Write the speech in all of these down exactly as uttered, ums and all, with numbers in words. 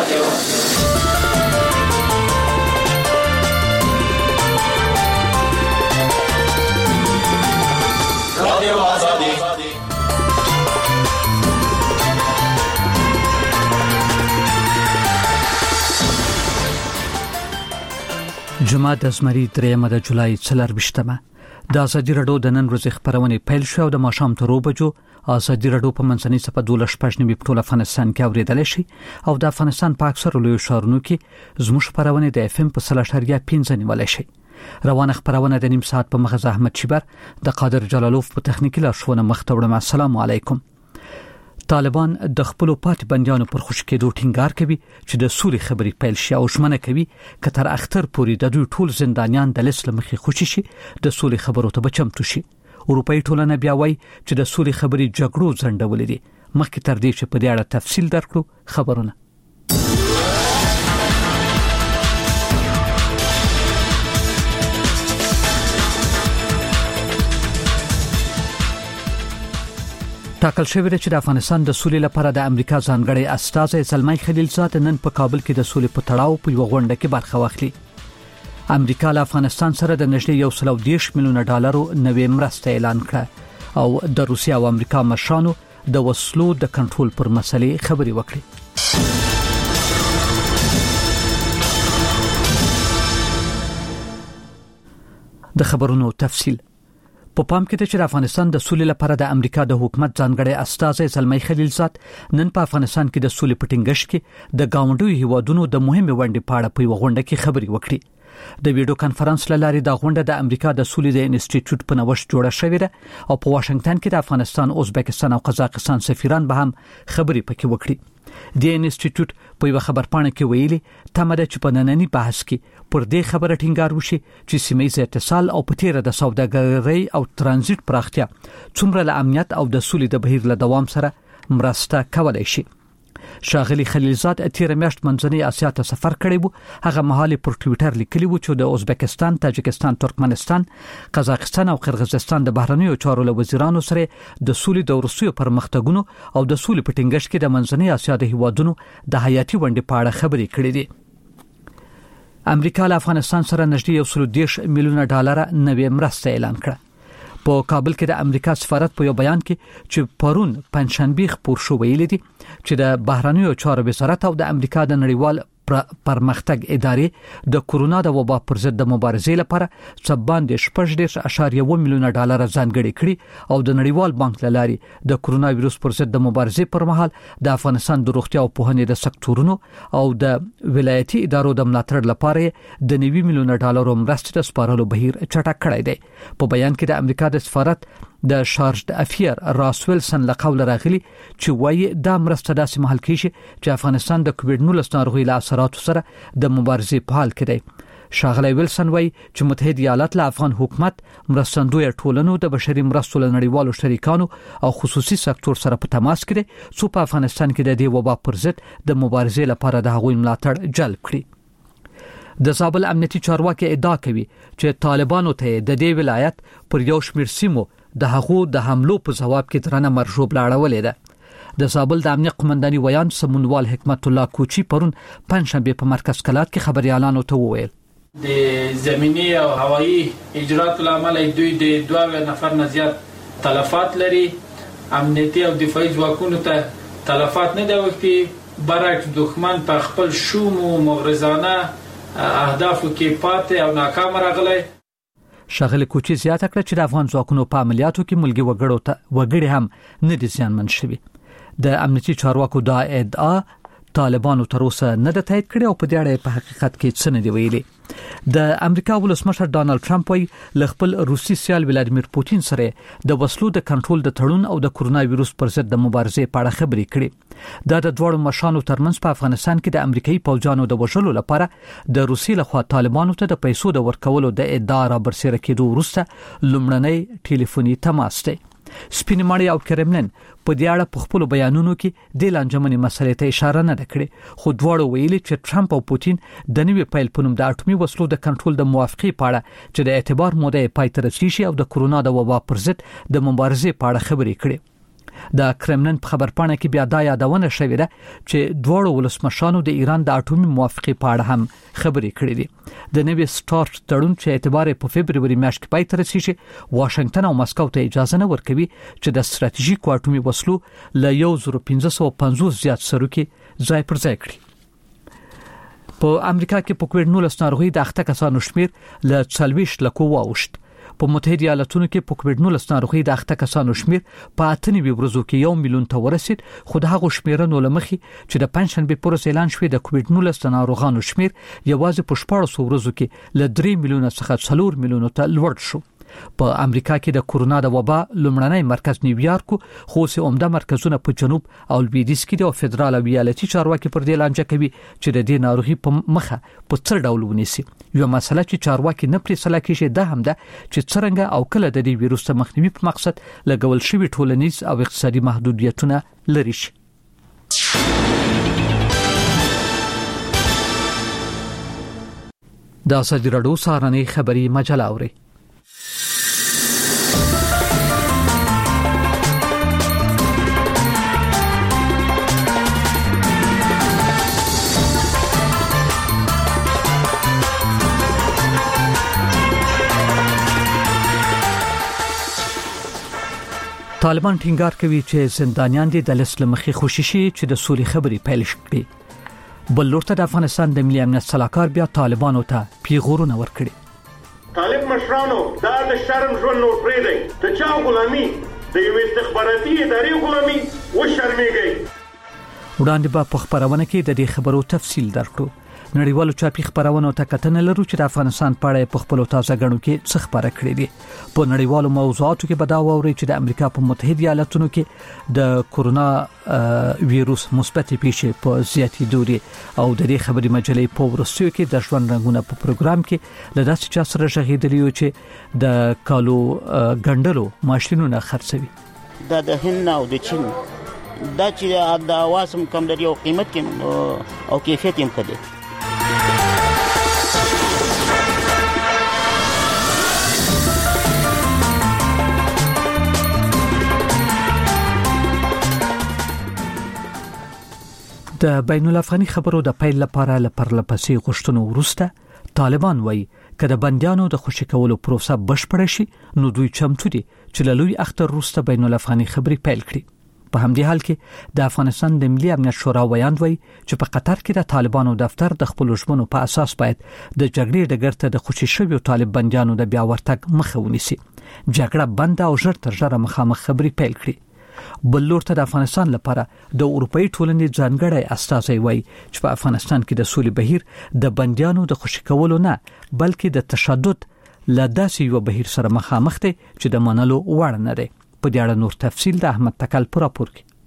رادیو رادیو آزادی. جمعه د زمری درېمه د جولای څلرویشتمه د ازادي راډیو د نن ورځې خبرونه پیل شو د ماښام تر بجو ازادي راډیو په منځنۍ صفحه دولس پښنی په ټول افغانستان کې اوریدل شي او د افغانستان په اکثر لوی شهرونو کې زموږ خبرونه د اف ام په سلاشتریا پنځه نیول شي. روانه خبرونه د نیم ساعت په مخه احمد شیبر د قادر جلالوف په تخنیکی لارښوونه مخ ته وړم. السلام علیکم. طالبان د خپل پاتې بنديانو پر خوش کېدو ټینګار کوي چې د سولې خبرې پیل شي او ژمنه کوي چې تر اختر پورې د دوی ټول زندانیان د لسل مخې خوشي شي د سولې خبرو ته بچمتو شي. اروپאי ټولنه بیا وایي چې د سولې خبرې جګړو ځنډولې دي. مخکې تر دې چې په دې اړه تفصیل درکړو خبرونه. ټاکل شوی دی چې د افغانستان د سولې لپاره د امریکا ځانګړي استازی زلمی خلیلزاد نن په کابل کې د سولې په تړاو په یو غونډه کې برخه واخلي. امریکا له افغانستان سره د نږدې یو سل او دېرش میلیونه ډالرو نوې مرسته اعلان کړه او د روسیا او امریکا مشرانو د وسلو د کنټرول پر مسلې خبرې وکړي. د خبرونو تفصیل په پام کې چې د افغانستان د سولې لپاره د امریکا د حکومت ځانګړي استازی زلمی خلیلزاد نن په افغانستان کې د سولې پټینګش کې د گاونډیو هیوادونو د مهمه ونډې په اړه په یو غونډه کې خبرې وکړي. د ویډیو کانفرنس لاري د غونډه د امریکا د سولې د انسټیټیوټ په نوښت جوړه شوې ده او په واشنگټن کې د افغانستان، ازبکستان او قزاقستان سفیران به هم خبرې پکې وکړي. د انسټیټیوټ په یو خبرپاڼه کې ویلي تمه ده چې په نننی بحث کې پر دې خبره ټینګار وشي چې سیمه‌ییز اتصال او په تیره د سوداګرۍ او ترانزیت پراختیا څومره له امنیت او د سولې د بهیر له دوام سره مرسته کولای شي. شاغلی خلیلزاد تیر میاشت منځنۍ اسیا ته سفر کړی وو. هغه مهال پر ټوئیټر لیکلی وو چې د ازبکستان، تاجکستان، ترکمنستان، قزاقستان او قرغیزستان د بهرنیو چارو له وزیرانو سره د سولې د وروستیو پرمختګونو او د سولې په ټینګښت کې د منځنۍ اسیا د هیوادونو د حیاتي ونډې په اړه خبرې کړې دي. امریکا له افغانستان سره نږدې یو سل او دېرش میلیونه ډالر نوې مرسته اعلان کړه. په کابل کې د امریکا سفارت په یو بیان کې چې پرون پنځشنبه خبر شو ویلي دي چې د بهرنیو چارو وزارت او د امریکا د نړیوال پرمختګ ادارې د کورونا د وبا پر ضد د مبارزې لپاره څباندې شپږ دېرش اعشاریه اووه میلیونه ډالر ځانګړي کړي او د نړیوال بانک لاري د کورونا وایروس پر ضد د مبارزې پر مهال د افغانستان د روغتیا او پوهنې د سکتورونو او د ولایتي ادارو د ملاتړ لپاره د نوي میلیونه ډالر مرستې د سپارلو بهیر چټک کړی دی. په بیان کې د امریکا د سفارت د شارج افیر راس ویلسن له قول راغلی چې وایي دا مرسته داسې مهال کېږي چې افغانستان د کووډ نولس ناروغي له اثراتو سره د مبارزې په حال کې دی. شاغلی ویلسن وایي چې متحده ایالات له افغان حکومت، مرستندوی ټولنو، د بشري مرستو له نړیوالو شریکانو او خصوصي سکتور سره په تماس کې دي څو په افغانستان کې د دې وبا پر ضد د مبارزې لپاره د هغوی ملاتړ جلب کړي. د زابل امنیتي چارواکي ادعا کوي چې طالبانو ته د دې ولایت پر یو شمېر سیمو د هغو د حملو په جواب کې درنه مرجوب لاړولې ده. د زابل د امنیت قومنداني ویان سمونوال حکمت الله کوچی پرون پنځشنبه په مرکز کلات کې خبريالانو ته وویل د زمینی او هوایی اجرات لامل دوی د دوه نفر نه زیات تلفات لري. امنیتي او دفاعي ځواکونو ته تلفات نه دی وکړي، برعکس دښمن په خپل شوم او مغرضانه اهدافو کې پاتې او ناکام راغلی. شاغلی کوچی زیاته کړه چې د افغان ځواکونو په عملیاتو کې ملګری وګړو ته وګړي هم نه دي زیانمن شوي. د امنیتي چارواکو دا ادعا طالبانو تر اوسه نه د تایید کړي او په دې اړه په حقیقت کې څه نه دی ویلي. د امریکا ولسمشر ډانلډ ټرمپ وايي له خپل روسي سیال ولادیمیر پوتین سره د وسلو د کنټرول د تړون او د کورونا وایروس پر ضد د مبارزې په اړه خبرې کړي. دا د دوړو مشانو ترمنځ په افغانستان کې د امریکایي پوځانو د وژلو لپاره د روسي لخوا طالبانو ته د پیسو د ورکولو د ادعا را برسېره کېدو وروسته لومړنی ټلیفوني تماس دی. سپینماړي او کرملن په دې اړه په خپل بیانونو کې د لانجمنې مسلې ته اشاره نه کړې، خو دواړو ویلي چې ټرمپ او پوتین د نوي پیل په نوم د اټومي وسلو د کنټرول د موافقې په اړه چې د اعتبار موده پای ته رسیږي او د کورونا د وبا پر ضد د مبارزې په اړه خبرې کړې. د کرملن په خبرپاڼه کې بیا دا یادونه شوې ده چې دواړو ولسمشرانو د ایران د اټومي موافقې په اړه هم خبرې کړې دي. د نوي سٹارټ تړون چې اعتبار په فبرवरी میاشت کې پای ته رسیږي واشنگټن او مسکو ته اجازه نه ورکوي چې د ستراتیژیک اټومي وسلو له یو زره پنځه سوه پنځوس زیات سروکي ځای پر ځای کړي. په امریکا کې په کووډ نولس ناروغي د اخته کسانو شمیر له څلوېښت لکو واوښت. په متحده ایالاتونو کې په کووډ نولس ناروغي د اخته کسانو شمیر په اته نوي ورځو کې یو میلیون ته ورسید، خو د هغو شمیرنو لمخې چې د پنځشنبه پر ورځ اعلان شوی د کووډ نولس ناروغانو شمیر یوازې په شپږ سوه ورځو کې له درې میلیونه څخه څلور میلیونو ته لوړ شو. په امریکا کې د کورونا د وبا لومړنی مرکز نیویارک خو سه عمده مرکزونه په جنوب او لویدیځ کې د فدرال او ایالتي چارواکي پر دې لانجه کوي چې د دې ناروغي په مخه په څر ډول ونیسي. یو مسله چې چارواکي نه پرې سلا کېږي ده هم ده چې څرنګه او کله د دې ویروس مخنیوي په مقصد لګول شوی ټولنیز او اقتصادي محدودیتونه لري شي. دا ازادي راډیو سهارنۍ خبری مجله اوري. طالبان ټینګار کوي چې زندانیان دي د لسلمخي خوششي چې د سولې خبرې پیل کړي. بل لورته د افغانستان د ملي امنیت صلاحکار بیا طالبانو ته پیغورونه ورکړي. طالب مشرانو دا د شرم ژوند نور پرې دی، د چا غلامي د یو استخباراتي ادارې غلامي و شرمېږي. وړاندې به په خبرونه کې د دې خبرو تفصیل درکړو. نړیوالو چاپی خبرونو ته کتنه لرو چې د افغانستان په اړه په خپل تازه غړو کې څه خبره کړې دي. په نړیوالو موضوعاتو کې به دا ووري چې د امریکا په متحده ایالاتونو کې د کورونا ویروس مثبت پیښې په زیاتې دوري او د دې خبري مجلې په ورسېو کې د ژوند رنگونه په پروګرام کې د داسې چا سره شهیدلی چې د کالو ګندلو ماشينونه خرڅوي. دا د هند او د چین دا چې د اواسم کم لري او قیمت کې او کیفیت یې کړي. د بین الافغاني خبرو د پیل لپاره لپرلپسې غوښتنو وروسته طالبان وایي چې د بندیانو د خوشی کولو پروسه بشپړه شي نو دوی چمتو دي چې له لوی اختر وروسته بین الافغاني خبرې پیل کړي. په همدې حال کې د افغانستان د ملي امنیت شورا ویاند وایي چې په قطر کې د طالبانو دفتر د خپل ژمنو په اساس باید د جګړې ډګر ته د خوشی شویو طالب بندیانو د بیا ورتګ مخه ونیسي، جګړه بند او ژر تر ژره مخامخ خبرې پیل کړي. بل لورته د افغانستان لپاره د اروپאי ټولنې ځانګړی استازی وایي چې په افغانستان کې د سولې بهیر د بندیانو د خوشی کولو نه بلکې د تشدد له داسې یو بهیر سره مخامخ دی چې د منلو وړ نه دی. په دې اړه نور تفصیل د احمد تکل پر راپور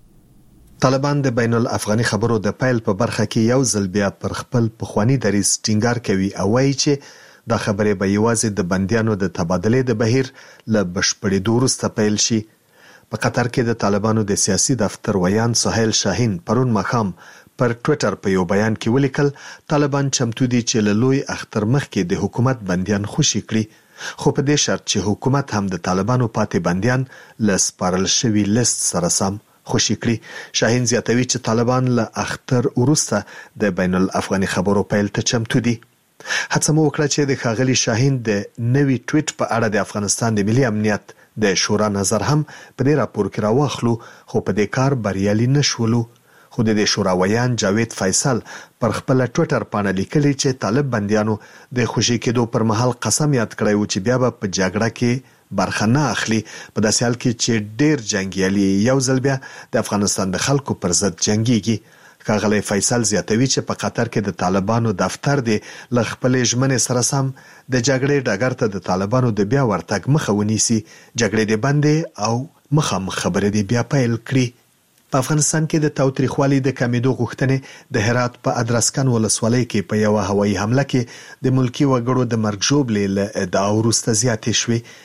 کې. طالبان د بین الافغاني خبرو د پیل په برخه کې یو ځل بیا پر خپل پخوانی دریځ ټینګار کوي او وایي چې دا خبرې به یوازې د بندیانو د تبادلې د بهیر له بشپړېدو وروسته پیل شي. په قطر کې د طالبانو د سیاسي دفتر ویان سهیل شاهین پرون ماښام پر ټوئیټر په یو بیان کې ولیکل طالبان چمتو دي چې له لوی اختر مخکې د حکومت بندیان خوشي کړي، خو په دې شرط چې حکومت هم د طالبانو پاتې بندیان له سپارل شوي لیست سره سم خوشي کړي. شاهین زیاتوي چې طالبان له اختر وروسته د بین الافغاني خبرو پیل ته چمتو دي. هڅه مو وکړه چې د ښاغلي شاهین د نوي ټویټ په اړه د افغانستان د ملي امنیت د شورا نظر هم په دې راپور کې راوخلو، خو په دې کار بریالي نشولو. خو د شورا ویان جاوید فیصل پر خپل ټوئیټر باندې لیکلي چې طالب بندیانو د خوشي کېدو پر مهال قسم یاد کړی و چې بیا به په جګړه کې برخه نه اخلي، په داسې حال کې چې ډېر جنگیالي یو ځل بیا د افغانستان د خلکو پر ضد جنگيږي. ښاغلی فیصل زیاتوي چې په قطر کې د طالبانو دفتر دی له خپلې ژمنې سره سم د جګړې ډګر ته د طالبانو د بیا ورتګ مخه ونیسي، جګړې دې بندې او مخامخ خبرې دې بیا پیل کړي. په افغانستان کې د تاوتریخوالي د کمیدو غوښتنې د هرات په ادرسکن ولسوالۍ کې په یو هوایي حمله کې د ملکی وګړو د مرګ ژوبلې له ادعا وروسته زیاتې شوې.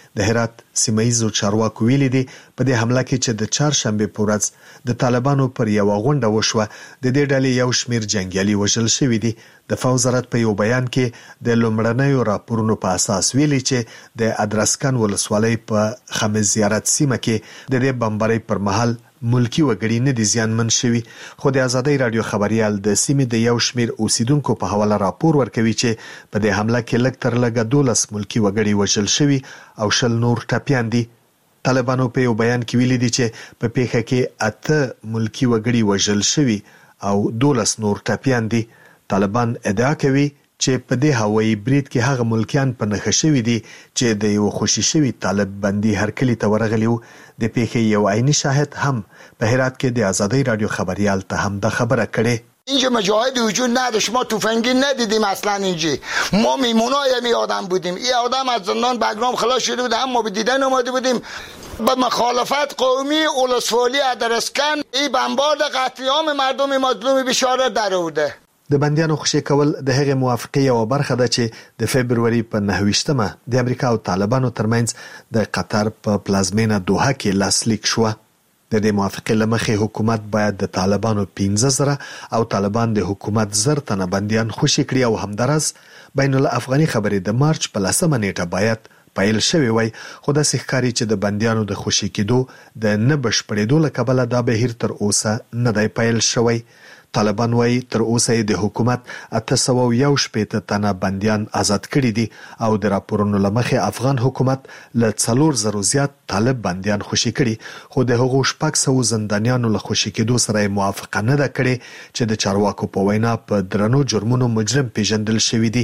د هرات سیمایي چارواکو ویلي دي په دې حمله کې چې د چهارشنبه په ورځ د طالبانو پر یو غونډه وشوه د دې ډلې یو شمیر جنگیالي وژل شوی دي. د فوز وزارت په یو بیان کې د لومړنیو راپورونو په اساس ویلي چې د ادرسکن ولسوالۍ په خمس زیارت سیمه کې د دې بمبارۍ پر مهال ملکی وګړي نه دي زیانمن شوي، خو د ازادۍ رادیو خبريال د سیمې د یو شمیر اوسیدونکو په حواله راپور ورکوي چې په دې حمله کې لږ تر لږه دولس ملکی وګړي وژل شوي او شل نور ټپيان دي. طالبانو په یو بیان کې ویلي دي چې په پیښه کې اته ملکی وګړي وژل شوي او دولس نور ټپيان دي. طالبان ادعا کوي چې په دې هوایي برید کې هغه ملکیان په نښه شوي دي چې د یو خوشي شوي طالب بندي هرکلی ته ورغلی وو. د پیښې یو عیني شاهد هم په هرات کې د ازادۍ رادیو خبريال ته هم د خبره کړې. اینجا مجاهد وجود نداشت، ما تفنگی ندیدیم اصلا. اینجا ما میمونای می آدم بودیم، این آدم از زندان بگرام خلاص شده بود، هم ما به دیدن اومده بودیم. با مخالفت قومی اولسوالی ادرسکن این بمبارد قتل عام مردم مظلوم بشارت در آورده. د بندیانو خوشی کول د هغې موافقې یو برخه ده چې د فبروري په نهه د امریکا او طالبانو ترمنځ د قطر په پلازمینه دوحه کې لاسلیک شوه. د دې موافقې لمخې حکومت باید د طالبانو پنځه زره او طالبان د حکومت زر تنه بندیان خوشی کړي او همدارس بین الافغاني خبرې د مارچ په لسمه نیټه باید پیل شوی وای، خو د ښکاری چې د بندیانو د خوشی کېدو د نه بشپړېدو له کبله دا بهیر تر اوسه نه دی پیل شوی. طالبان وايي تر اوسه د حکومت اته سوه یو شپېته تنه بندیان آزاد کړي دي او د راپورونو لمخې افغان حکومت له څلور زرو زیات طالب بندیان خوشي کړي، خو د هغو شپږ سوه زندانیانو له خوشي کېدو سره موافقه نه ده کړې چې د چارواکو په وینا په درنو جرمونو مجرم پیژندل شوی دي.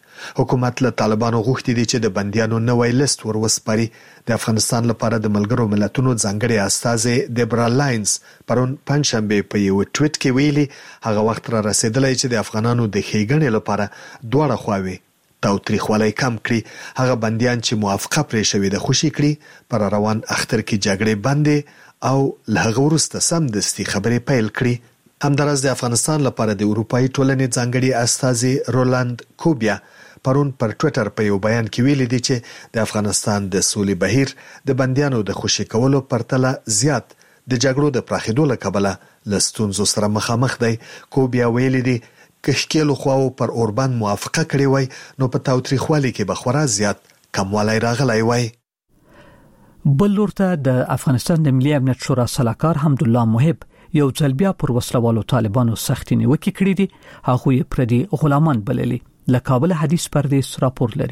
حکومت له طالبانو غوښتي دي چې د بندیانو نوی لیست وروسپاري. د افغانستان لپاره د ملګرو ملتونو ځانګړي استازي دیبرا لاینز پرون پنځشنبه په یو ټویټ کې ویلي هغه وخت را رسیدلی چې د افغانانو د ښېګڼې لپاره دواړه خواوې تاوتریخوالی کم کړي. هغه بندیان چې موافقه پرې شوې ده خوشي کړي، پر روان اختر کې جګړې بندې او له هغه وروسته سمدستي خبرې پیل کړي. همداراز د افغانستان لپاره د اروپایي ټولنې ځانګړي استازي رولاند کوبیا پرون پر ټویټر په یو بیان کې ویلي دي چې د افغانستان د سولې بهیر د بندیانو د خوشي کولو پرتله زیات د جګړو د پراخېدو له کبله له ستونزو سره مخامخ دی. کوبیا ویلي دي که ښکېلو خواو پر اوربند موافقه کړې وای نو په تاوتریخوالي کې به خورا زیات کموالی راغلی وای. بل لورته د افغانستان د ملي امنیت شورا سلاکار حمدالله محب یو ځل بیا پر وسلوالو طالبانو سختي نیوکې کړې دي. هغه یې پردي غلامان بللي. له کابل حدیث پردیس راپور لري.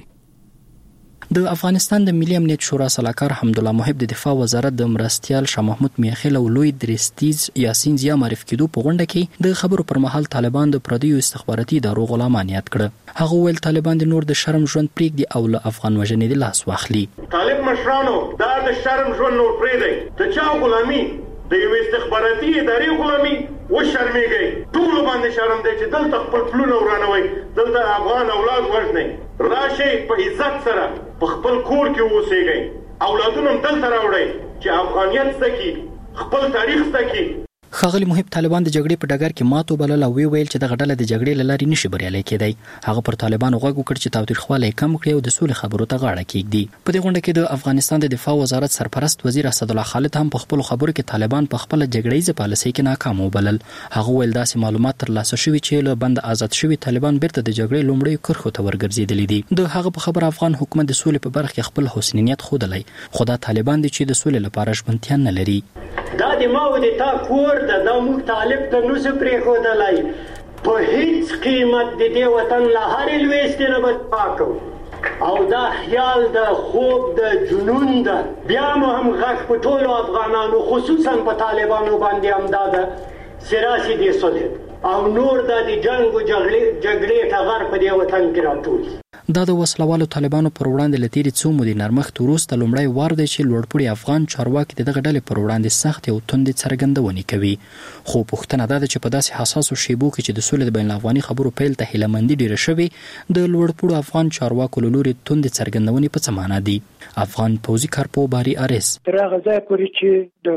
د افغانستان د ملي امنیت شورا سلاکار حمدالله محب د دفاع وزارت د مرستيال شاه محمود میاخیل او لوی درستیز یاسین زیا معرفي کېدو په غونډه کې د خبرو پر مهال طالبان د پردیو استخباراتي ادارو غلامان یاد کړ. هغه ویل طالبان د نور د شرم ژوند پرېږدي او له افغان وژنې د لاس واخلي. طالب مشرانو دا د شرم ژوند نور پرېږدي، د چا غلامي د یو استخباراتي ادارې غلامي و شرمېږي. ټول باندې شرم دی چې دلته خپل پلونه ورانوي، دلته افغان اولاد وژني. راشي په عزت سره په خپل کور کې اوسېږي، اولادونه هم دلته راوړئ چې افغانیت زده کړي، خپل تاریخ زده کړي. ښاغلي محب طالبان د جګړې په ډګر کې ماتو بلل او وی ویل چې د غډله د جګړې لاري نشي بریالي کېدای. هغه پر طالبانو غوږ وکړ چې تاوتریخوالی کم کړي او د سولې خبرو ته غاړه کېږدي. په دې غونډه کې د افغانستان د دفاع وزارت سرپرست وزیر اسدالله خالد هم په خپل خبرو کې طالبان په خپل جګړې پالیسۍ کې ناکام وبلل. هغه ویل داسې معلومات ترلاسه شوي چې له بند آزاد شوي طالبان بیرته د جګړې لومړی کرښو ته ورګرځېدلي دي. د هغه په خبر افغان حکومت د سولې په برخه کې خپل حسنیت ښودلی، خو دا طالبان دي چې د سولې لپاره ژمنتیا نه لري. دا د ما او د تا کور ده، دا موږ طالب ته نوسو پرېښودلی. په هیڅ قیمت د دې وطن له هرې لویستې نه به دفاع کوو او دا خیال د خوب د جنون ده. بیا مو هم غږ په ټولو افغانانو خصوصا په طالبانو باندې هم دا ده چې راسي دې صلح او نور دا د جنګ او جګړې ټغر په دې وطن کې راټول. دا د وسلوالو طالبانو پر وړاندې له تېرې څو مودې نرمښت وروسته لومړی وار دی چې لوړپوړي افغان چارواکي د دغه ډلې پر وړاندې سختې او توندې څرګندونې کوي. خو پوښتنه دا ده چې په داسې حساسو شیبو کې چې د سولې د بین الافغاني خبرو پیل ته هیلهمندي ډېره شوې، د لوړپوړو افغان چارواکو له لوري توندې څرګندونې په څه معنا دي؟ افغان پوځي کارپو باري ارس تر هغه ځایه پورې چې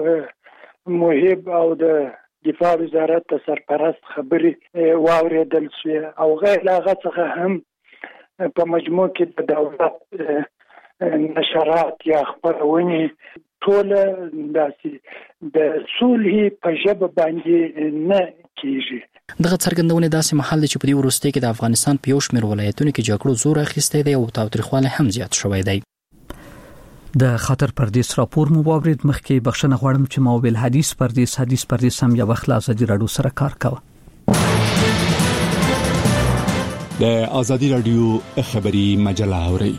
د محب او د دفاع وزارت د سرپرست خبرې واورېدل شوې او غیر له هغه څخه هم په مجموع کې د دولت نشرات یا خبرونه ټول داسې د صلح په ژبه باندې نه کیږي. دغه څرګندونه داسې محل چې په دې وروستي کې د افغانستان په یو شمېر ولایتونو کې جګړو زور اخیستی دی او تاوتریخوالی هم زیات شوی دی. د خاطر پردیس راپور مو واورید. مخکې بخښنه غواړم چې ما ویل حدیث پردیس حدیث پردیس هم یو وخت له ازادي راډیو سره کار کاوه. د ازادي راډیو خبري مجله اوري.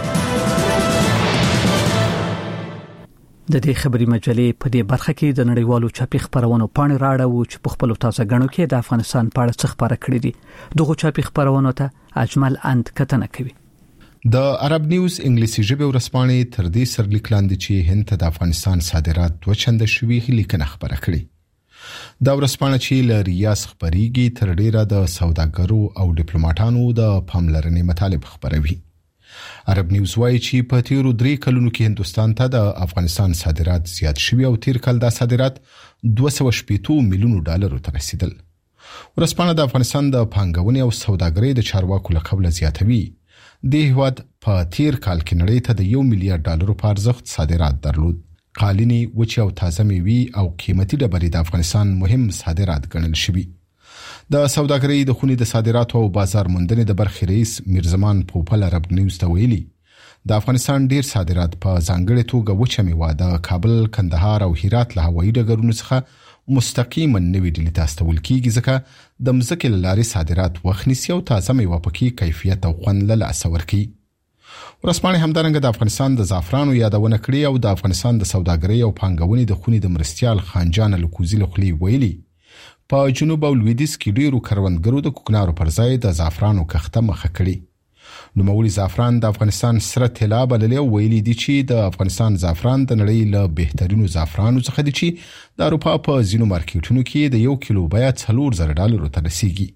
د دې خبري مجلې په دې برخه کې د نړیوالو چاپي خبرونو پاڼې راړو چې په خپل تازه غنو کې د افغانستان په اړه څه خبره کړې دي. دغه چاپي خبرونو ته اجمل اند کتنه کوي. د عرب نیوز انګلیسي ژبه ورسپانې تر دې سرلیک لاندې چې هند ته د افغانستان صادرات دوه چنده شوي لیکنه خبره کړې. دا ورسپانې چې ل ریاض خبريږي تر ډیره د سوداګرو او ډیپلوماټانو د پاملرنې مطالب خبروي. عرب نیوز وايي چې په تیرو درې کلونو کې هندستان ته د افغانستان صادرات زیات شوي او تیر کال دا صادرات دوه سوه شپږ میلیون ډالر ته رسیدل. ورسپانې د افغانستان د پانګونې او سوداګرۍ د چارواکو له قبل زیاتوي. د هیواد په تیر کال کې نړۍ ته د یو میلیارډ ډالر په ارزښت صادرات درلود. قالینی وچه او تازه میوې او قیمتي ډبرې د افغانستان مهم صادرات ګڼل شوي. د سوداګرۍ د خونې د صادراتو او بازار موندنې د برخې رئیس میرزمان پوپل عرب نیوز ته ویلي د افغانستان ډیر صادرات په ځانګړې توګه وچه میوه د کابل، کندهار او هرات له هوایي ډګرونو څخه مستقیما نوې ډیلي ته استول کیږي ځکه د مځکې له لارې صادرات وخت نیسي او تازه میوه پکې کیفیت او خوند له لاسه ورکوي. ورسپانې همدارنګه د افغانستان د زعفرانو یادونه کړې او د افغانستان د سوداګرۍ او پانګونې د خونې د مرستیال خانجان الکوزي له خولې ویلي په جنوب او لویدیځ کې ډیرو کروندګرو د کوکنارو پر ځای د زعفرانو کښته مخه کړې. نوموړي زعفران د افغانستان سره طلا بللې او ویلي دي چې د افغانستان زعفران د نړۍ له بهترینو زعفرانو څخه دي چې د اروپا په ځینو مارکیټونو کې د یو کیلو بیه څلور زره ډالرو ته رسیږي.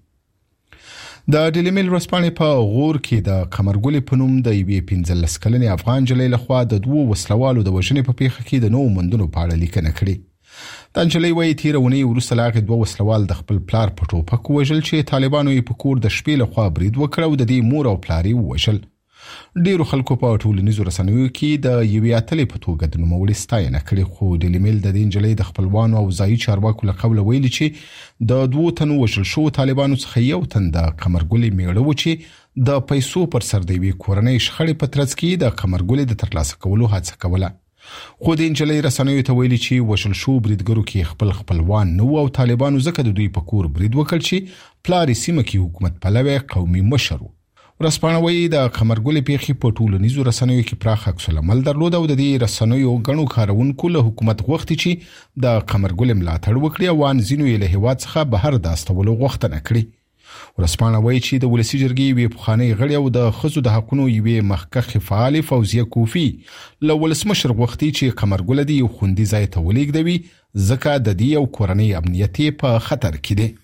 د ډیلی میل ورځپاڼې په غور کې د قمرګلې په نوم د یوې پنځلس کلنې افغان نجلۍ لخوا د دوو وسلوالو د وژنې په پیښه کې د نوو موندنو په اړه لیکنه کړې. دا نجلۍ وايي تیره اونۍ وروسته له هغې دوه وسلوال د خپل پلار په ټوپک ووژل چې طالبانو یې په کور د شپې لخوا برید وکړ او د دې مور او پلار یې ووژل. ډیرو خلکو په ټولنیزو رسنیو کې د یوې اتلې په توګه د نوموړي ستاینه کړې، خو ډیلی میل د دې نجلۍ د خپلوانو او ځایي چارواکو له قبله ویلي چې د دوو تنو وژل شوو طالبانو څخه یو تن د قمرګلې میړه و چې د پیسو پر سر د یوې کورنۍ شخړې په ترڅ کې د قمرګلې د ترلاسه کولو هڅه کوله. خو د نجلۍ رسنیو ته ویلي چې وژل شو بریدګرو کې خپل خپلوان نه و او طالبانو ځکه د دوی په کور برید وکړ چې پلار یې سیمه کې حکومت پلوی قومي مشر و. ورځپاڼه وايي د قمرګلې پیښې په ټولنیزو رسنیو کې پراخ عکس العمل درلود او د دې رسنیو غنو کارونکو له حکومت غوښتي چې د قمرګلې ملاتړ وکړي او وان ځینو یې له هیواد څخه بهر د استولو غوښتنه کړې. ورځپاڼه وايي چې د ولسی جرګې یوې پخوانۍ غړي او د ښځو د حقونو یوې مخکښې فعالې فوزیه کوفي له ولسمشر غوښتي چې قمرګله دې یو خوندي ځای ته ولېږدوي ځکه د دې یو کورنۍ امنیت په خطر کې دی.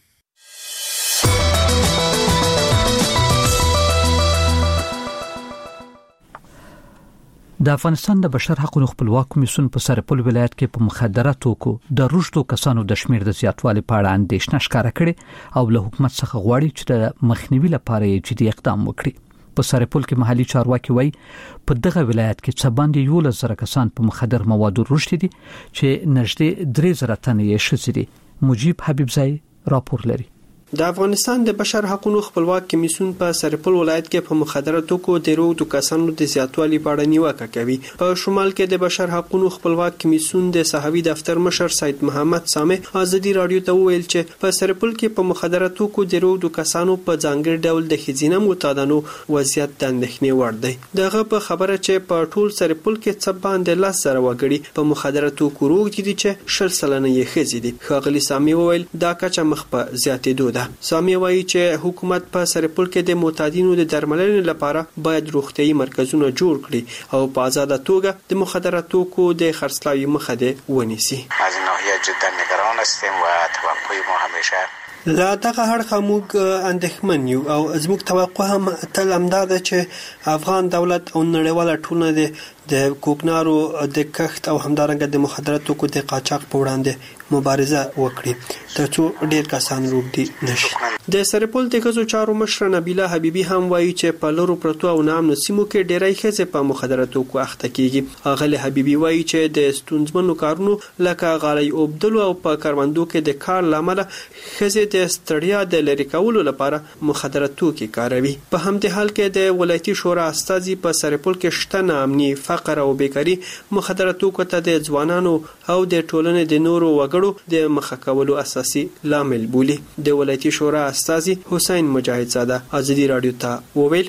د افغانستان د بشر حقوقو خپلواک کمیسیون په سرپل ولایت کې په مخدره توکو د روشتو کسانو د شمیر د زیاتوالي په اړه اندېښنه ښکاره کړې او له حکومت څخه غواړي چې د مخنیوي لپاره یې جدي اقدام وکړي. په سرپل کې محلي چارواکي وایي په دغه ولایت کې څه باندې یولس زره کسان په مخدر موادو روشتي دي چې نږدې درې زره تنې یې ښځې دي. مجيب حبیبزئی راپور لري. د افغانستان د بشر حقوقو خپلواک کمیسیون په سرپل ولایت کې په مخدره توکو د روغتو کسانو د زیاتوالي په اړه نیوکه کوي. په شمال کې د بشر حقوقو خپلواک کمیسیون د صحوي دفتر مشر سید محمد سامع ازادي رادیو ته ویل چې په سرپل کې په مخدره توکو د روغتو کسانو په ځانګړي ډول د خزینه متادانو وضعیت د اندېښنې وړ دی. دغه په خبره چې په ټول سرپل کې څه باندې لاس سره وګړي په مخدره توکو روغ دي چې شل سلنه یې خزې دي. ښاغلي سامع ویل دا کچه مخ په زیاتېدو ده. سامع وایي چې حکومت په سرپل کې د معتادینو د درملنې لپاره باید روغتيایي مرکزونه جوړ کړي او په آزاده توګه د مخدره توکو د خرڅلاوي مخه ده ونیسي. از این ناحیه جدا نگران هستیم و توقع ما همیشه لا دغه هر موږ اندېښمن یو او زموږ توقع هم تل همدا ده چې افغان دولت او نړیواله ټولنه د د کوکنارو د کښت او همدارنګه د مخدراتو توکو د قاچاق په وړاندې مبارزه وکړي ترڅو ډیر کسان روغدي نشي. د سرپل د غزو چارو مشر نبیله حبیبی هم وایي چې په لورو پرتو او نام نسیمو کې ډیرای خزه په مخدراتو کو اخته کیږي. اغله حبیبی وایي چې د ستونزمنو کارونو لکه غالي اوبدل او په کاروندو کې د کار لامل خزه د ستړیا د لری کولو لپاره مخدراتو کې کاروي. په همدې حال کې د ولایتي شورا استاذي په سرپل کې شته نامني فقر او بیکاری مخدراتو کو ته د ځوانانو او د ټولنې د نورو وګړو د مخه کولو اساسي لامل بولي. د ولایتي شورا استاذي حسین مجاهد زاده ازدی رادیو ته وویل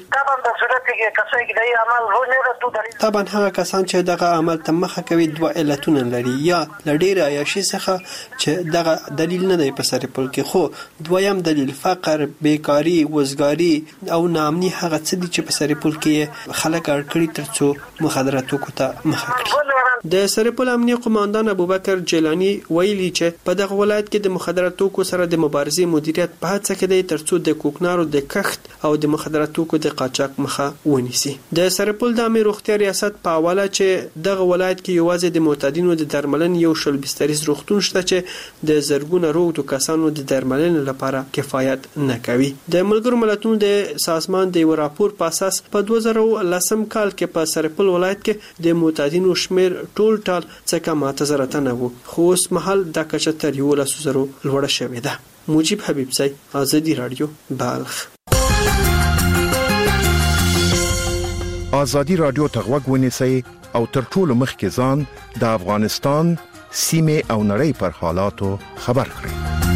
طبعا هغه کسان چې دغه عمل ته مخه کوي دوه علتونه لري، یا لډیره عیاشي څخه چې دغه دلیل نه دی په سرپل کې، خو دویم دلیل فقر، بیکاری، وزګاری او نامني هغه څه دي چې په سرپل کې خلک اړکړي ترڅو مخدراتو ته مخه کړي. د سرپل امنیه قوماندان ابوبکر جیلانی ویلي چې په دغه ولایت کې د مخدراتو سره د مبارزې مدیریت په هڅه کې دی ترڅو د کوکنارو د کښت او د مخدراتو د قاچاق مخه ونیسي. د سرپل د امیر روغتیا ریاست په حواله چې دغه ولایت کې یوازې د معتادینو د درملنې یو شل بستریز روغتون شته چې د زرګونو روغتو کسانو د درملنې لپاره کفایت نه کوي. د ملګرو ملتونو د سازمان د یو راپور په اساس په دوه زره لسم کال کې په سرپل ولایت کې د معتادینو شمیر ټول ټال څخه ماته زره تنه وو، خو اوس مهال د کچه تر یو لس زره لوړه شوې ده. موجب حبیب سای، ازادي رادیو، بالغ. ازادي رادیو ته غوږ ونیسئ او تر ټولو مخکې ځان د افغانستان سیمه او نړۍ پر حالاتو خبر کړئ.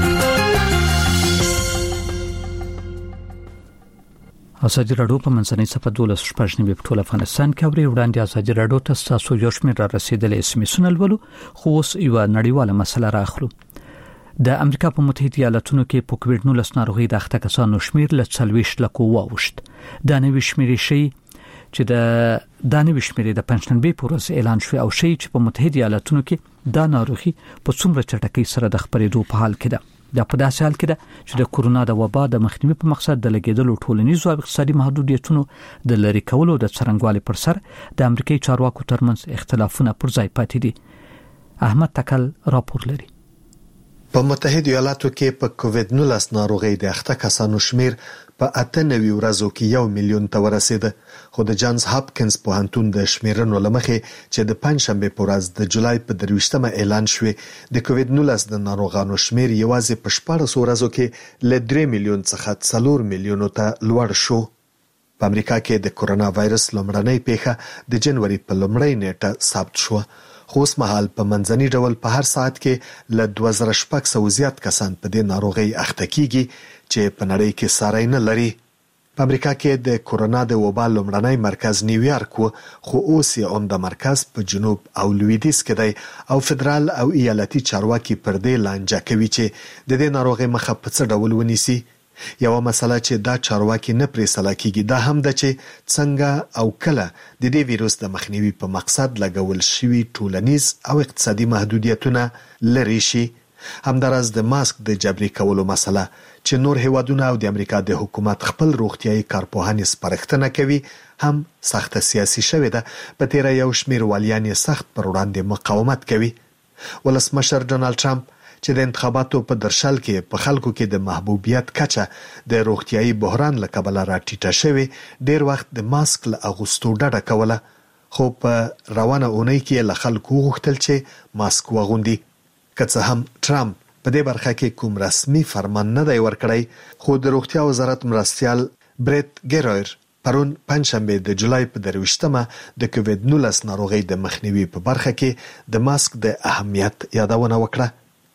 ازادي رادیو په منځنۍ صفحه دولس شپږ نیمه په ټول افغانستان کې اوري. وړاندې ازادي رادیو ته تاسو یو شمېر را رسیدلې اس ام اس ولولو، خو اوس یو نړیواله مسله راخلو. د امریکا په متحده ایالاتونو کې په کووډ نولس ناروغي د اخته کسانو شمیر له څلوېښت لکو واوښت. دا نوې شمیر شي چې د دانوي شمیر د پنځشنبه په ورځ اعلان شو او شي چې په متحده ایالاتونو کې دا ناروغي په څومره چټکۍ سره د خپرېدو په حال کې ده. دا په داسې حال کې ده چې د کورونا د وبا د مخنیوي په مقصد د لګیدلو ټولنیزو او اقتصادي محدودیتونو د لری کولو د څرنګوالي پر سر د امریکای چارواکو ترمنځ اختلافونه پر ځای پاتې دي. احمد تکل راپور لري. په متحده ایالاتو کې په کووډ نولس ناروغي د اخته کسانو شمیر په اته نوي ورځو کې یو میلیون ته ورسید، خو د جانز هاپکینز پوهنتون د شمیرنو لمخې چې د پنځشنبه په ورځ د جولای په درویشتمه اعلان شوی د کووډ نولس د ناروغانو شمیر یوازې په شپږ ورځو کې له درې میلیون څخه څلور میلیونو ته لوړ شو. په امریکا کې د کورونا وایرس لومړنۍ پیښه د جنوري په لومړۍ نیټه ثبت شو، خو اوس مهال په منځني ډول په هر ساعت کې له دوه زره شپږ سوه زیات کسان په دې ناروغي اخته کیږي چې په نړۍ کې ساری نه لري. په امریکا کې د کورونا د وبا لومړنی مرکز نیویارک و، خو اوس یې عمده مرکز په جنوب او لویدیځ کې دی او فدرال او ایالتي چارواکي پر دې لانجه کوي چې د دې ناروغي مخه په څه ډول ونیسي. یو مسله چې دا چارواکي نه پرې سلا کیږي دا هم ده چې څنګه او کله د دې ویروس د مخنیوي په مقصد لګول شوی ټولنیز او اقتصادي محدودیتونه لري شي. همدارس د ماسک د جبري کولو مسله چې نور هیوادونه او د امریکا د حکومت خپل روغتيایي کارپوهانې سپارښتنه کوي هم سخت سیاسي شوې ده. په تیر یو شمېر والیان سخت پر وړاندې مقاومت کوي. ولسمشر ډونالد ټرمپ چې د انتخاباتو په درشل کې په خلکو کې د محبوبیت کچه د روغتيایي بحران له کبله راټیټه شوې، ډیر وخت د ماسک له اغوستو ډډه کوله، خو په روانه اونۍ کې له خلکو غوښتل چې ماسک واغوندي. که څه هم ټرمپ په دې برخه کې کوم رسمي فرمان نه دی ورکړی، خو د روغتیا وزارت مرستیال بریت ګیرویر پرون پنځشنبه د جولای په درویشتمه د کووډ نولس ناروغي د مخنیوي په برخه کې د ماسک د اهمیت یادونه وکړه.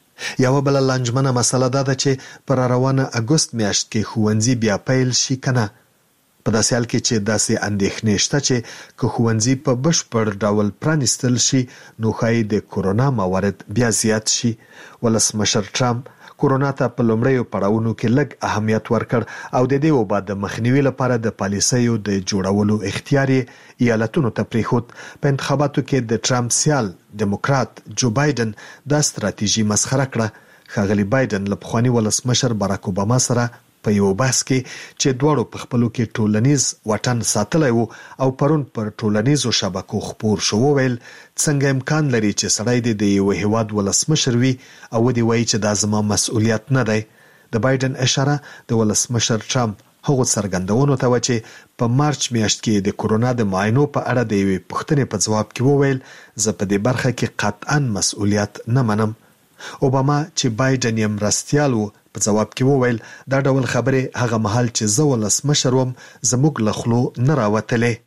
یو بل لنجمنه مسله ده چې پر روانه اگست میاشت کې ښوونځي بیا پیل شي کنه. په داسې حال کې چې داسې اندېښنې شته چې که ښوونځي په بشپړ ډول پرانیستل شي نو ښایي د کورونا موارد بیا زیات شي. ولسمشر ټرمپ کورونا ته په لومړیو پړاوونو کې لږ اهمیت ورکړ او د دې وبا د مخنیوي لپاره د پالیسیو د جوړولو اختیار ایالتونو ته پریښود. په انتخاباتو کې د ټرمپ سیال ډیموکرات جو بایدن دا ستراتیژي مسخره کړه. ښاغلی بایدن له پخواني ولسمشر باراک اوباما سره په یو بحث کې چې دواړو په خپلو کې ټولنیز وطن ساتلی وو او پرون پر ټولنیزو شبکو خپور شو ویل څنګه امکان لري چې سړی د یو هیواد ولسمشر وي او دی وایي چې دا زما مسؤلیت نه دی. د بایدن اشاره د ولسمشر ټرمپ هغه څرګندونو ته و چې په مارچ میاشت کې د کورونا د معاینو په اړه د یوې پوښتنې په ځواب کې وویل زه په دې برخه کې قطعا مسؤلیت نه منم. اوباما چې بایدن یې مرستیال و په ځواب کې وویل دا ډول خبرې هغه مهال چې زه ولسمشر وم زموږ له خولو نه راوتلې.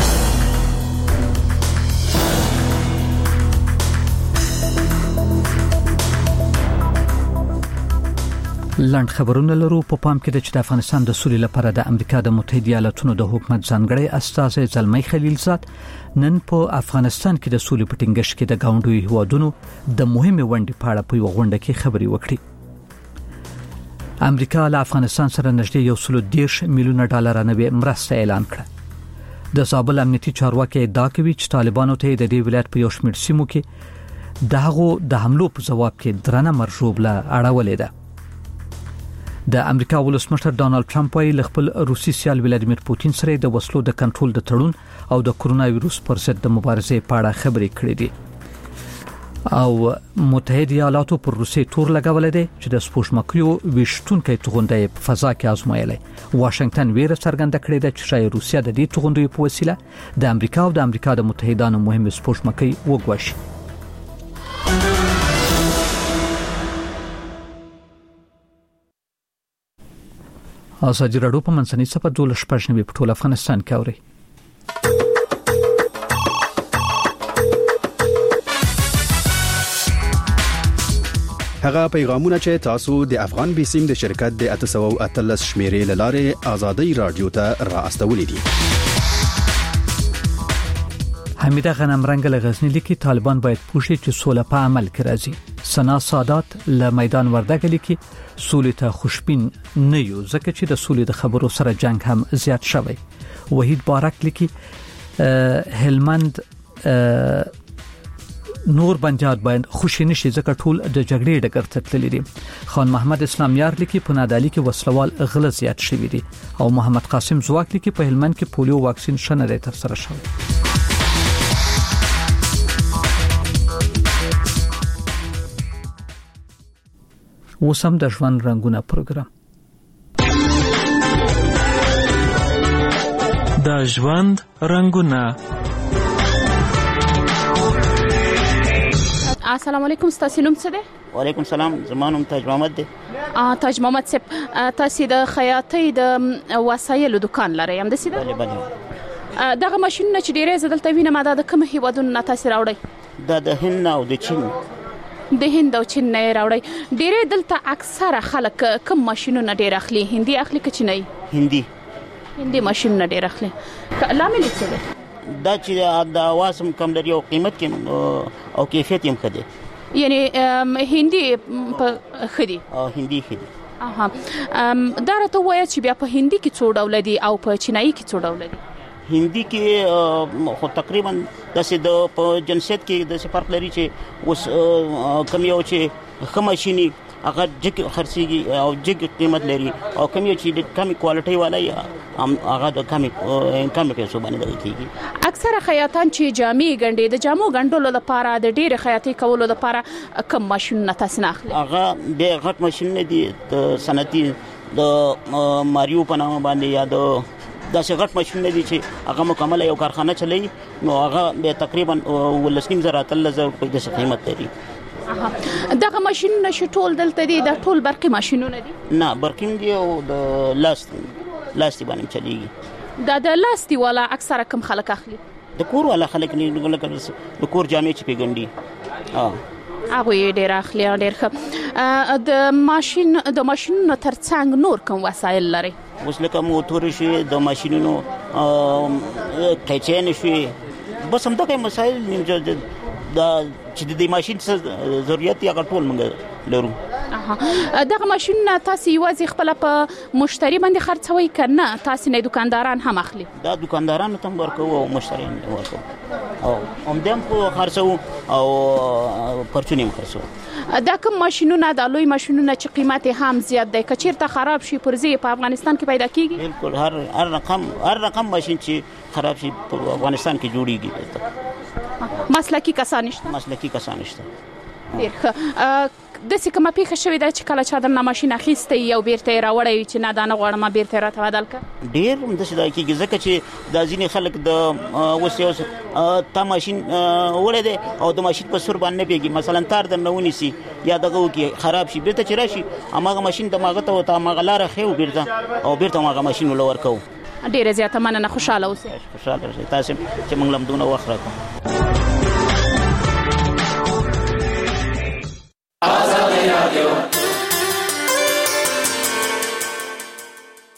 لاند خبرونه لرو په پا پام کې د چې د افغانستان د سولې لپاره د امریکا د متحده ایالاتونو د حکومت ځانګړي استازی زلمی خلیلزاد نن په افغانستان کې د سولې په ټینګښت کې د ګاونډیو هیوادونو د مهمه ونډې په اړه په یو غونډه کې خبرې وکړې. امریکا له افغانستان سره نږدې یو سل دیرش میلیونه ډالر نوي مرسته اعلان کړه. د زابل امنیتي چارواکي ادعا کوي چې طالبانو ته د دې ولایت په یو شمېر سیمو کې دغه د حملو په جواب کې درنه مرجوب لا اړولې ده. د امریکا ولسمشر ډانلډ ټرمپ وايي له خپل روسي سیال ولادیمیر پوتین سره د وسلو د کنټرول د تړون او د کورونا وایروس پر ضد د مبارزې په اړه خبرې کړې دي او متحده ایالاتو پر روسي تور لګولې دي چې د سپوږمکیو ویشتونکو توغندې په فضا کې آزمایلې. واشنگټن ویره څرګنده کړې ده چې شاید روسیا د دې توغندې په وسیله د امریکا او د امریکا د متحدانو مهمه سپوږمکۍ وګوښي. ازادي راډیو په منځنۍ صفحه د لشپژنې په ټول افغانستان کې اوري. هغه پیغامونه چې تاسو د افغان بیسیم د شرکت د اته سوه او اتلس شمیرې لاره ازادي رادیو ته را استولې دي. حمیده غنمرنګ له غزنی لیکي طالبان باید پوښي چې سوله په عمل کې راځي. سنا سادات له میدان وردګ لیکي سولې ته خوشبین نه یو ځکه چې د سولې د خبرو سره جنگ هم زیات شوی. وحید بارک لیکي هلمند نور بنجاد باید خوشی نشي ځکه ټول د جګړې ډګر ته تللي دي. خان محمد اسلام یار لیکي په نادالي کې وسلوال غله زیات شوی دي او محمد قاسم زواک لیکي په هلمند کې پولیو واکسین شنه دی تر سره شوی. وسم د ژوند رنگونه پروګرام د ژوند رنگونه. السلام علیکم، ستاسو نوم څه دی؟ وعلیکم السلام، زما نوم تاج محمد دی. ا تاج محمد صاحب، تاسو د خیاطۍ د وسایلو دکان لرئ هم د سیده؟ بله بله. دغه ماشینونه چې ډیره زدل توینه ماده د کوم هیوادونو نه تاسو راوړئ؟ دا د هند او د چین د هند او چین نه راوړي. ډیره دلته اکثره خلک کوم ماشینونه ډیر اخلي؟ هندي اخلي که چینی؟ هندي هندي ماشینونه ډیر اخلي. لامل څه دی؟ دا چې د واسم کم لري او قیمت کې او کیفیت هم ښه دی. یعنی هندي په خدي او هندي خدي. اها دا راته وایي چې بیا په هندي کې څو ډول دي او په چینایي کې څو ډول دي؟ هندي کې خو تقریبا داسې د په جنسیت کې د فرق لري چې اوس کم یو چې خماشيني هغه جګ خرڅيږي او جګ قیمت لري او کم یو چې د کمی کوالټي والا هغه د کمی کمی پیسو باندې کیږي. اکثره خیاطان چې جامې ګنډي د جامو ګنډلو لپاره د ډېر خیاطي کولو لپاره کوم ماشینونه تاسو نه اخلي؟ هغه د غټ ماشین دي د صنعتي د ماریو په نامه باندې یا د دا څنګه غټ ماشین دي چې هغه مکمل یو کارخانه چلوي نو هغه به تقریبا ولسنیم زره تل زره په دې قیمت لري. دغه ماشینونه شټول دلته دي د ټول برقي ماشینونه دي؟ نه برقي دي او د لاست لاستي باندې چلیږي. دا د لاستي والا اکثره کم خلک اخلي؟ د کور والا خلک نه لکه د کور جامې چې پیګنډي ها هغه ډیر اخلي. ډیر ښه. د ماشين د ماشینونو ترڅنګ نور کوم وسایل لري؟ اوس لکه موټر شي د ماشینونو قیچین شي بس هم دغه مسایل د چې د ماشین څخه ضرورت یې هغه ټول موږ لرو. اها دغه ماشینونه تاسو یوازې خپل په مشتری باندې خرڅوي کنه تاسو نه دکانداران هم اخلي؟ دا دکانداران ته ورکو او مشتریان ورکو او هم دیم په خرڅو او پرچونیم خرڅو. دا کوم ماشینونه د لوی ماشینونه چې قیمت هم زیات دی کچیرته خراب شي پرځي په افغانستان کې پیدا کیږي؟ بالکل هر هر رقم هر رقم ماشین چې خراب شي په افغانستان کې جوړیږي. مسلکی کسان نشته؟ مسلکی کسان نشته. ډیر ښه. د څه کومه پیښه شوې ده چې کله چا درنه ماشین اخیسته یو بیرته راوړی چې نه دانه غواړم بیرته را تبادل کړه؟ ډیر د څه د کیږي ځکه چې د ځینې خلک د اوس یو تا ماشین وړی دی او د ماشین په سور باندې پیږي مثلا تار درنه ونیسي یا دغه وکي خراب شي بیرته چې راشي اماغه ماشین د ماغه ته وته ماغه لار خو بیرته او بیرته ماغه ماشین ولور کو. ډیر زیاته مننه خوشاله اوسئ. خوشاله اوسئ تاسو چې موږ لمدونه وخت راکړو. آزادی رادیو